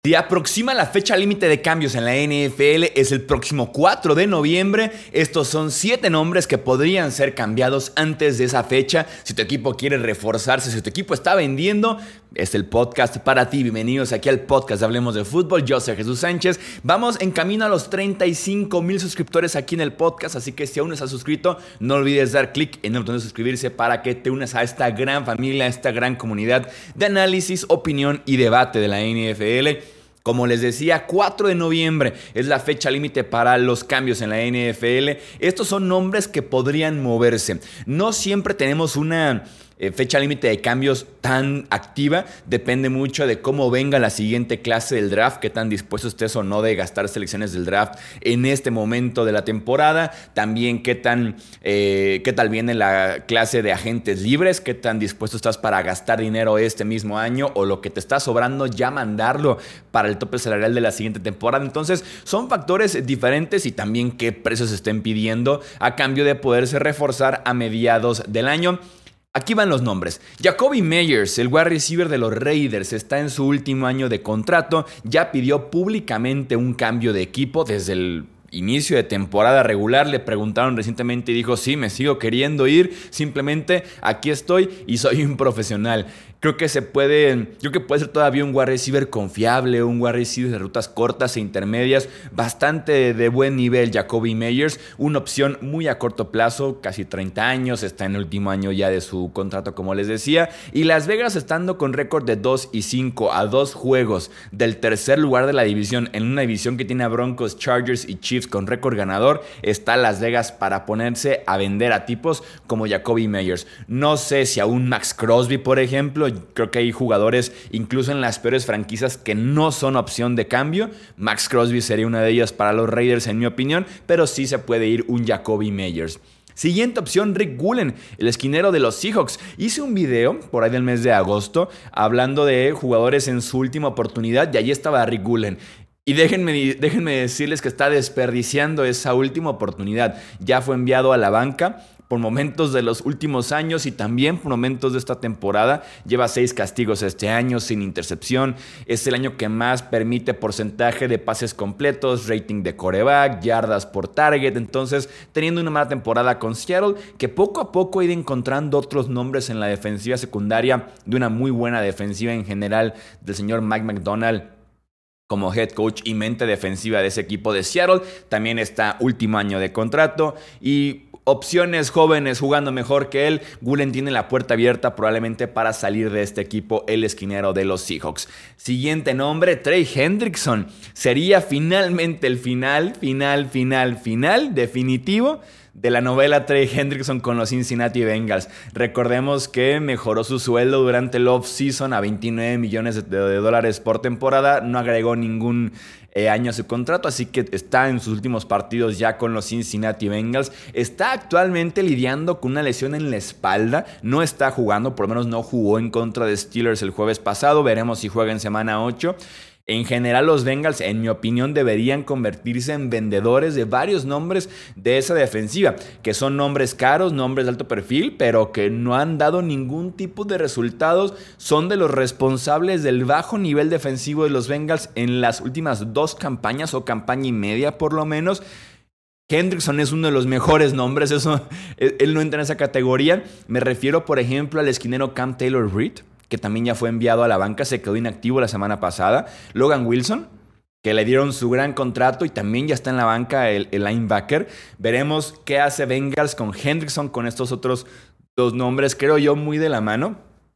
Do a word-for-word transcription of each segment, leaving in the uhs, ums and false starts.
Se aproxima la fecha límite de cambios en la N F L, es el próximo cuatro de noviembre. Estos son siete nombres que podrían ser cambiados antes de esa fecha. Si tu equipo quiere reforzarse, si tu equipo está vendiendo, es el podcast para ti. Bienvenidos aquí al podcast de Hablemos de Fútbol. Yo soy Jesús Sánchez. Vamos en camino a los treinta y cinco mil suscriptores aquí en el podcast, así que si aún no estás suscrito, no olvides dar clic en el botón de suscribirse para que te unas a esta gran familia, a esta gran comunidad de análisis, opinión y debate de la N F L. Como les decía, cuatro de noviembre es la fecha límite para los cambios en la N F L. Estos son nombres que podrían moverse. No siempre tenemos una eh, fecha límite de cambios tan activa. Depende mucho de cómo venga la siguiente clase del draft, qué tan dispuesto estés o no de gastar selecciones del draft en este momento de la temporada. También qué tan eh, qué tal viene la clase de agentes libres, qué tan dispuesto estás para gastar dinero este mismo año o lo que te está sobrando ya mandarlo para el tope salarial de la siguiente temporada. Entonces son factores diferentes y también qué precios estén pidiendo a cambio de poderse reforzar a mediados del año. Aquí van los nombres. Jakobi Meyers, el wide receiver de los Raiders, está en su último año de contrato. Ya pidió públicamente un cambio de equipo desde el inicio de temporada regular. Le preguntaron recientemente y dijo: sí, me sigo queriendo ir, simplemente aquí estoy y soy un profesional. Creo que se puede, creo que puede ser todavía un wide receiver confiable, un wide receiver de rutas cortas e intermedias, bastante de buen nivel. Jakobi Meyers, una opción muy a corto plazo, casi treinta años, está en el último año ya de su contrato, como les decía, y Las Vegas, estando con récord de dos y cinco a dos juegos del tercer lugar de la división, en una división que tiene a Broncos, Chargers y Chiefs con récord ganador, está Las Vegas para ponerse a vender a tipos como Jakobi Meyers. No sé si a un Max Crosby, por ejemplo. Creo que hay jugadores, incluso en las peores franquicias, que no son opción de cambio. Max Crosby sería una de ellas para los Raiders, en mi opinión, pero sí se puede ir un Jakobi Meyers. Siguiente opción, Rick Woolen, el esquinero de los Seahawks. Hice un video por ahí del mes de agosto hablando de jugadores en su última oportunidad y allí estaba Rick Woolen. Y déjenme, déjenme decirles que está desperdiciando esa última oportunidad. Ya fue enviado a la banca por momentos de los últimos años y también por momentos de esta temporada. Lleva seis castigos este año sin intercepción. Es el año que más permite porcentaje de pases completos, rating de quarterback, yardas por target. Entonces, teniendo una mala temporada con Seattle, que poco a poco ha ido encontrando otros nombres en la defensiva secundaria de una muy buena defensiva en general del señor Mike Macdonald como head coach y mente defensiva de ese equipo de Seattle. También está último año de contrato y opciones jóvenes jugando mejor que él. Woolen tiene la puerta abierta probablemente para salir de este equipo, el esquinero de los Seahawks. Siguiente nombre, Trey Hendrickson. Sería finalmente el final, final, final, final definitivo de la novela Trey Hendrickson con los Cincinnati Bengals. Recordemos que mejoró su sueldo durante el off-season a veintinueve millones de, de dólares por temporada. No agregó ningún eh, año a su contrato, así que está en sus últimos partidos ya con los Cincinnati Bengals. Está actualmente lidiando con una lesión en la espalda. No está jugando, por lo menos no jugó en contra de Steelers el jueves pasado. Veremos si juega en semana ocho. En general, los Bengals, en mi opinión, deberían convertirse en vendedores de varios nombres de esa defensiva, que son nombres caros, nombres de alto perfil, pero que no han dado ningún tipo de resultados. Son de los responsables del bajo nivel defensivo de los Bengals en las últimas dos campañas o campaña y media por lo menos. Hendrickson es uno de los mejores nombres, eso, él no entra en esa categoría. Me refiero, por ejemplo, al esquinero Cam Taylor-Britt, que también ya fue enviado a la banca, se quedó inactivo la semana pasada. Logan Wilson, que le dieron su gran contrato y también ya está en la banca el, el linebacker. Veremos qué hace Bengals con Hendrickson, con estos otros dos nombres, creo yo, muy de la mano,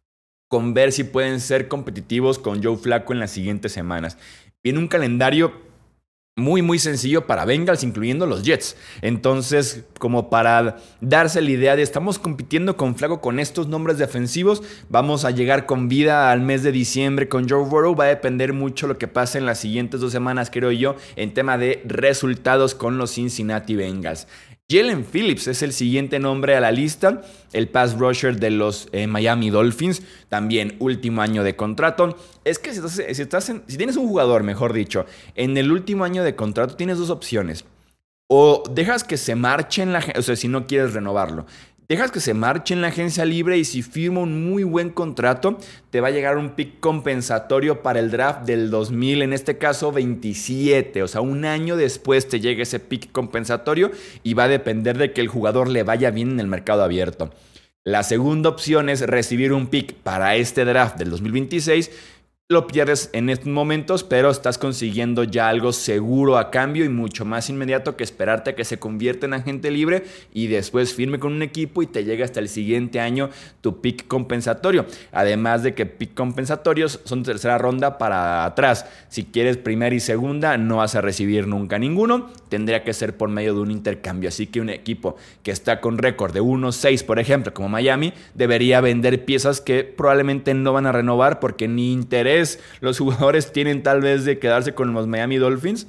con ver si pueden ser competitivos con Joe Flacco en las siguientes semanas. Viene un calendario muy muy sencillo para Bengals, incluyendo los Jets. Entonces, como para darse la idea de estamos compitiendo con Flacco con estos nombres defensivos, vamos a llegar con vida al mes de diciembre con Joe Burrow. Va a depender mucho lo que pase en las siguientes dos semanas, creo yo, en tema de resultados con los Cincinnati Bengals. Jalen Phillips es el siguiente nombre a la lista, el pass rusher de los eh, Miami Dolphins, también último año de contrato. Es que si, estás, si, estás en, si tienes un jugador, mejor dicho, en el último año de contrato tienes dos opciones. O dejas que se marche en la... O sea, si no quieres renovarlo. Dejas que se marche en la agencia libre y si firma un muy buen contrato, te va a llegar un pick compensatorio para el draft del dos mil, en este caso veintisiete. O sea, un año después te llega ese pick compensatorio y va a depender de que el jugador le vaya bien en el mercado abierto. La segunda opción es recibir un pick para este draft del dos mil veintiséis. Lo pierdes en estos momentos, pero estás consiguiendo ya algo seguro a cambio y mucho más inmediato que esperarte a que se convierta en agente libre y después firme con un equipo y te llegue hasta el siguiente año tu pick compensatorio. Además de que pick compensatorios son tercera ronda para atrás. Si quieres primera y segunda, no vas a recibir nunca ninguno. Tendría que ser por medio de un intercambio. Así que un equipo que está con récord de uno seis, por ejemplo, como Miami, debería vender piezas que probablemente no van a renovar porque ni interés los jugadores tienen tal vez de quedarse con los Miami Dolphins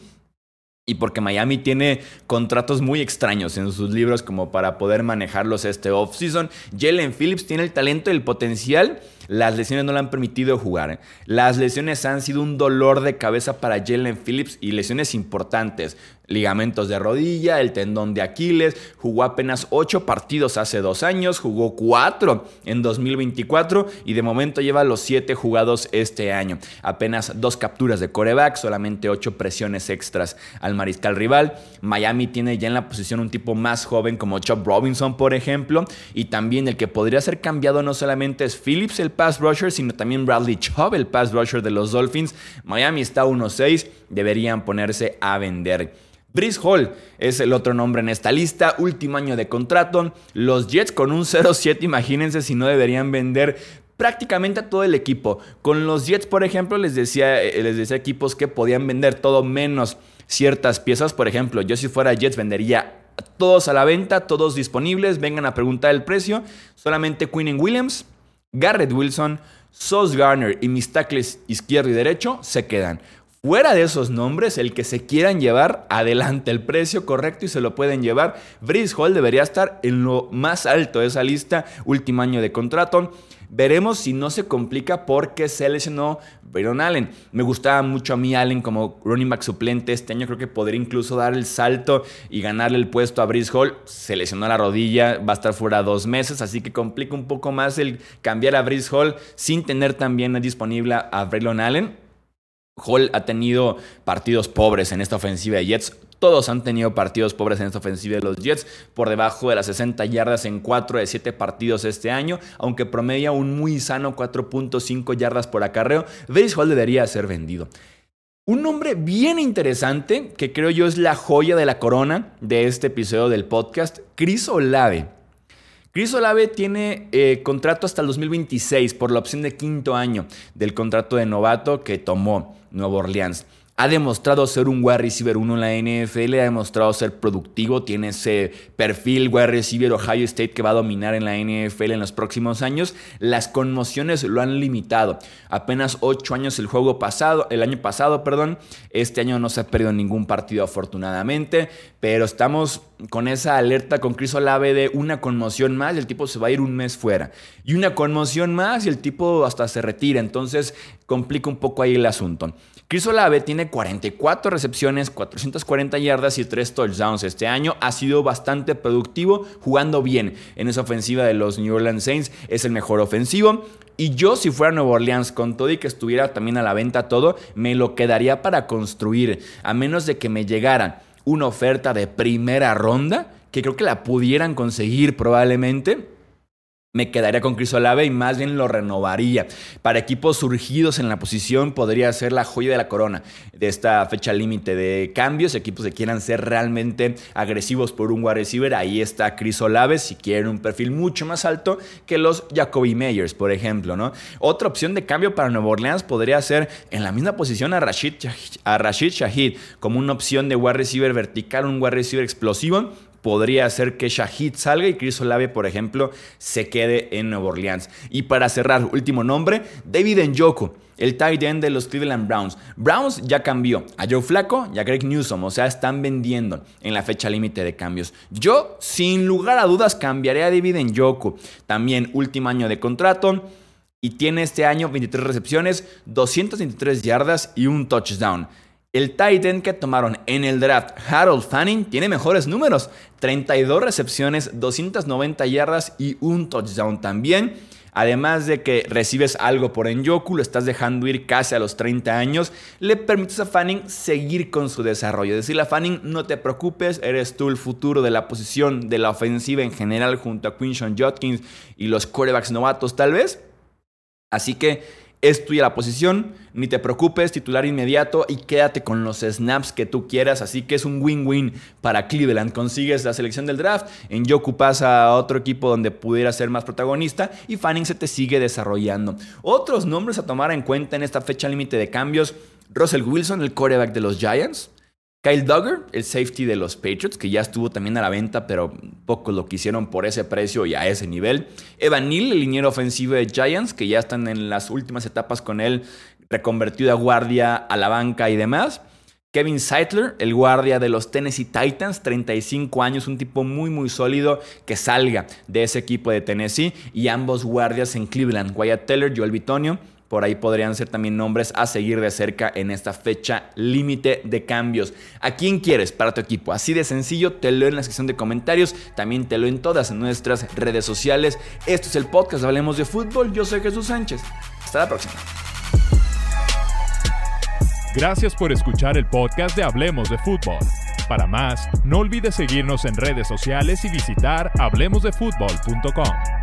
y porque Miami tiene contratos muy extraños en sus libros como para poder manejarlos este offseason. Jalen Phillips tiene el talento y el potencial. Las lesiones no le han permitido jugar, ¿eh? Las lesiones han sido un dolor de cabeza para Jalen Phillips y lesiones importantes. Ligamentos de rodilla, el tendón de Aquiles. Jugó apenas ocho partidos hace dos años, jugó cuatro en dos mil veinticuatro y de momento lleva los siete jugados este año. Apenas dos capturas de quarterback, solamente ocho presiones extras al mariscal rival. Miami tiene ya en la posición un tipo más joven como Chubb Robinson, por ejemplo, y también el que podría ser cambiado no solamente es Phillips, el pass rusher, sino también Bradley Chubb, el pass rusher de los Dolphins. Miami está uno seis, deberían ponerse a vender. Breece Hall es el otro nombre en esta lista, último año de contrato. Los Jets con un cero siete, imagínense si no deberían vender prácticamente a todo el equipo. Con los Jets, por ejemplo, les decía, les decía equipos que podían vender todo menos ciertas piezas. Por ejemplo, yo si fuera Jets vendería todos a la venta, todos disponibles, vengan a preguntar el precio. Solamente Quinnen Williams, Garrett Wilson, Sauce Gardner y mis tackles izquierdo y derecho se quedan. Fuera de esos nombres, el que se quieran llevar, adelante, el precio correcto y se lo pueden llevar. Breece Hall debería estar en lo más alto de esa lista, último año de contrato. Veremos si no se complica porque se lesionó Braylon Allen. Me gustaba mucho a mí Allen como running back suplente. Este año creo que podría incluso dar el salto y ganarle el puesto a Breece Hall. Se lesionó la rodilla, va a estar fuera dos meses, así que complica un poco más el cambiar a Breece Hall sin tener también disponible a Braylon Allen. Hall ha tenido partidos pobres en esta ofensiva de Jets. Todos han tenido partidos pobres en esta ofensiva de los Jets, por debajo de las sesenta yardas en cuatro de siete partidos este año, aunque promedia un muy sano cuatro punto cinco yardas por acarreo. Breece Hall debería ser vendido. Un nombre bien interesante, que creo yo es la joya de la corona de este episodio del podcast, Chris Olave. Chris Olave tiene eh, contrato hasta el dos mil veintiséis por la opción de quinto año del contrato de novato que tomó Nueva Orleans. Ha demostrado ser un wide receiver uno en la N F L, ha demostrado ser productivo, tiene ese perfil wide receiver Ohio State que va a dominar en la N F L en los próximos años. Las conmociones lo han limitado. Apenas ocho años el juego pasado, el año pasado, perdón. Este año no se ha perdido ningún partido afortunadamente, pero estamos con esa alerta con Chris Olave de una conmoción más y el tipo se va a ir un mes fuera. Y una conmoción más y el tipo hasta se retira, entonces complica un poco ahí el asunto. Chris Olave tiene cuarenta y cuatro recepciones, cuatrocientas cuarenta yardas y tres touchdowns este año. Ha sido bastante productivo, jugando bien en esa ofensiva de los New Orleans Saints. Es el mejor ofensivo. Y yo, si fuera Nueva Orleans, con todo y que estuviera también a la venta todo, me lo quedaría para construir. A menos de que me llegara una oferta de primera ronda, que creo que la pudieran conseguir probablemente, me quedaría con Chris Olave y más bien lo renovaría. Para equipos surgidos en la posición podría ser la joya de la corona de esta fecha límite de cambios. Equipos que quieran ser realmente agresivos por un wide receiver, ahí está Chris Olave. Si quieren un perfil mucho más alto que los Jacoby Meyers, por ejemplo, ¿no? Otra opción de cambio para Nueva Orleans podría ser en la misma posición a Rashid, a Rashid Shaheed como una opción de wide receiver vertical, un wide receiver explosivo. Podría ser que Shaheed salga y Chris Olave, por ejemplo, se quede en Nueva Orleans. Y para cerrar, último nombre, David Njoku, el tight end de los Cleveland Browns. Browns ya cambió a Joe Flacco y a Greg Newsome, o sea, están vendiendo en la fecha límite de cambios. Yo, sin lugar a dudas, cambiaré a David Njoku. También último año de contrato y tiene este año veintitrés recepciones, doscientas veintitrés yardas y un touchdown. El tight end que tomaron en el draft, Harold Fanning, tiene mejores números. treinta y dos recepciones, doscientas noventa yardas y un touchdown también. Además de que recibes algo por Njoku, lo estás dejando ir casi a los treinta años, le permites a Fanning seguir con su desarrollo. Decirle a Fanning, no te preocupes, eres tú el futuro de la posición, de la ofensiva en general, junto a Quinshon Judkins y los quarterbacks novatos tal vez. Así que es tuya la posición, ni te preocupes, titular inmediato y quédate con los snaps que tú quieras. Así que es un win-win para Cleveland. Consigues la selección del draft, Njoku pasa a otro equipo donde pudiera ser más protagonista y Fanning se te sigue desarrollando. Otros nombres a tomar en cuenta en esta fecha límite de cambios: Russell Wilson, el quarterback de los Giants; Kyle Duggar, el safety de los Patriots, que ya estuvo también a la venta, pero pocos lo quisieron por ese precio y a ese nivel. Evan Neal, el liniero ofensivo de Giants, que ya están en las últimas etapas con él, reconvertido a guardia, a la banca y demás. Kevin Zeitler, el guardia de los Tennessee Titans, treinta y cinco años, un tipo muy muy sólido que salga de ese equipo de Tennessee. Y ambos guardias en Cleveland, Wyatt Teller, Joel Bitonio. Por ahí podrían ser también nombres a seguir de cerca en esta fecha límite de cambios. ¿A quién quieres para tu equipo? Así de sencillo, te leo en la sección de comentarios. También te leo en todas nuestras redes sociales. Esto es el podcast Hablemos de Fútbol. Yo soy Jesús Sánchez. Hasta la próxima. Gracias por escuchar el podcast de Hablemos de Fútbol. Para más, no olvides seguirnos en redes sociales y visitar hablemos de fútbol punto com.